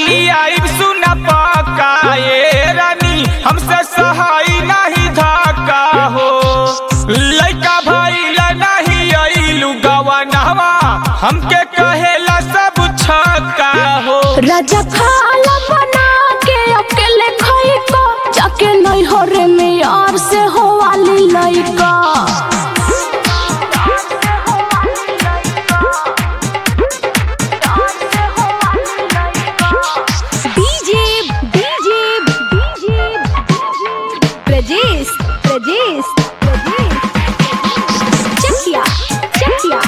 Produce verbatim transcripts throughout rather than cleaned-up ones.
लियाई सुना पक्का ये रानी हमसे सहाय नहीं धक्का हो लइका भइला नहीं आइलू गवनवा हमके कहेला सब छक्का हो राजा खाला बना के अकेले खाई को जाके नहीं हो रे में यार से हो वाली लइका DJ DJ DJ Prajesh Prajesh Chakiya Chakiya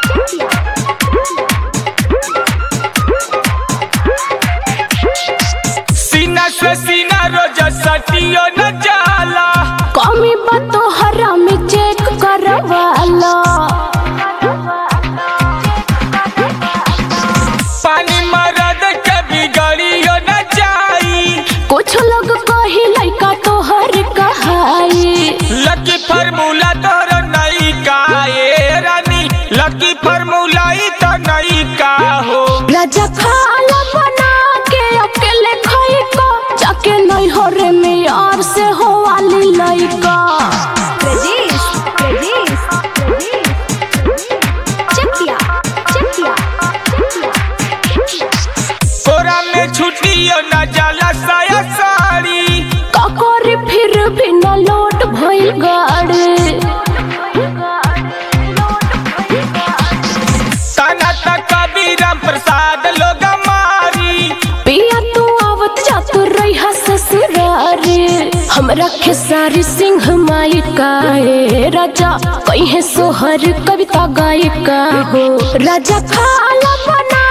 सीना से सीना रोज सटियो न जाला कमी बातो हरा में चेक करवाला पानी मरद के बिगड़ियो न जाई कुछ लोग कही लइका तो हर कहाई लकी फार्मूला तोर नहीं का ये रानी लकी फार्मूला ही तो नहीं का हो राजा खाला बना के अकेले खाई को जाके नहीं हो रे में यार से हो वाली लइका प्रजेश प्रजेश चकिया चकिया कोरा में छुट्टियो न जाला साया साड़ी काकोरी फिर भी न लोट भइल गाड़ी ताना तक कबीराम प्रसाद लोग मारी पिया तू आवत जात रही ससुरारी हमरा खेसारी सिंह माई काए राजा कहीं सोहर कविता गायिका हो राजा खाला बना